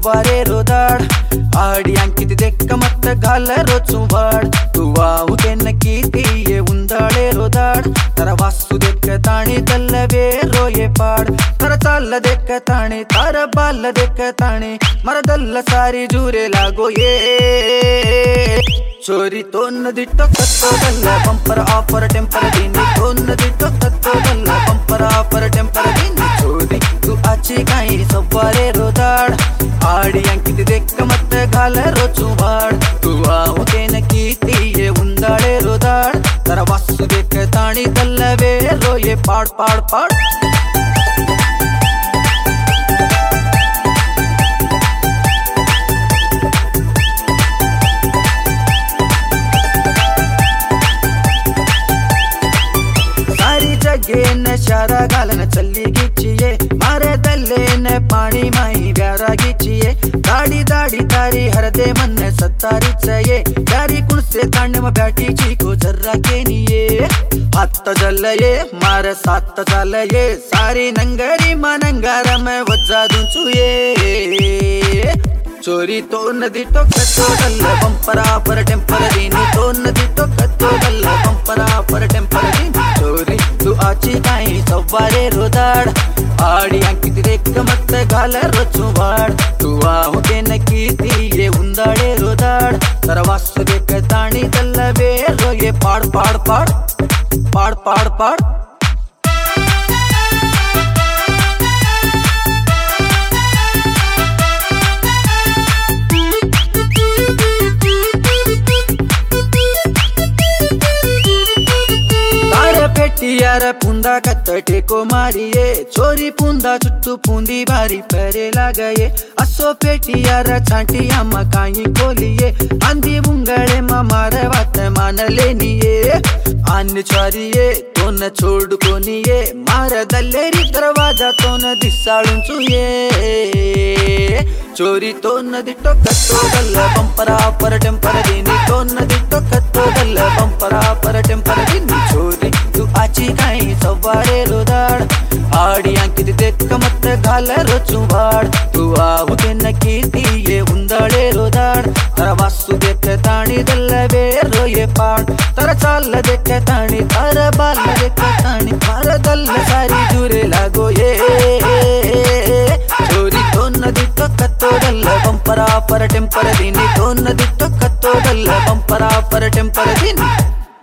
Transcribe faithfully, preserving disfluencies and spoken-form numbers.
सव्वारे रोदाड आडी अंकित देख मत घाल रोचुवाड तुवाऊ कीतिये उंदाळे रोदाड तर वास्तु देख ताणी तल्लवे रोये पाड तर चाल देख ताणी तार बाल देख ताणी मरदल्ल सारी जूरे लागो ये चोरी तो नदिटो कत्तोदल्ल बंपर आफर टेंपर दीनी तो नदिटो कत्तोदल्ल बंपर आफर टेंपर दीनी चोरी तू आची काही सव्वारे रोदाड आडी अंकित देख मत घाल रोचुवाड तू आऊ कीतिये उंदाळे रोदाड तर वास्तु देख ताणी तल्लवे रोये पाड पाड पाड गेन शारा घालन चल्ली गिचिये मारे दल्लेन पाणी माही व्यारा गिचिये दाडी दाडी तारी हरदे मन सत्तारीचये दारी कुणसे तांडम बैठी चीको जर्रा केनिये हात जल्लये मार सात चालये सारी नंगरी मनंगार में वज्जा दुंचुये चोरी तो नदी तो कत्तोदल्ल बंपरा पर टेंपर दीनी तो नदी तो कत्तोदल्ल बंपरा पर टेंपर दीनी चोरी तू आची काही सव्वारे रोदाड आडी अंकित देख मत घाल रोचुवाड तू आऊ कीतिये उंदाळे रोदाड तर वास्तु देख ताणी तल्लवे रोये पाड पाड पाड पाड पाड पाड पेटियार पुंदा कत्त टेको मारिये चोरी पुंदा चुट्टू पुंदी भारी परे लागये असो पेटियार छांटी अम्मा काही कोलिये आंधी बुंगळे मार वात मान लेनिये आन चोरिये तोन छोड़ कोनिये मार दल्लेरी दरवाजा तोन दिसाळून चुये चोरी तो नदिटो कत्तोदल्ल बंपरा पर टेंपर दीनी तो नदिटो कत्तोदल्ल बंपरा पर टेंपर दीनी चोरी तू आची काही सव्वारे रोदाड आडी अंकित देख मत घाल रोचुवाड तू आऊ कीतिये उंदाळे रोदाड तर वास्तु देख ताणी तल्लवे रोये पाड तर चाल देख ताणी तार बाल देख ताणी मार दल्ल सारी जुरे लागो ये चोरी तो नदिटो कत्तोदल्ल बंपरा पर टेंपर दीनी तो नदिटो कत्तोदल्ल बंपरा पर टेंपर दीनी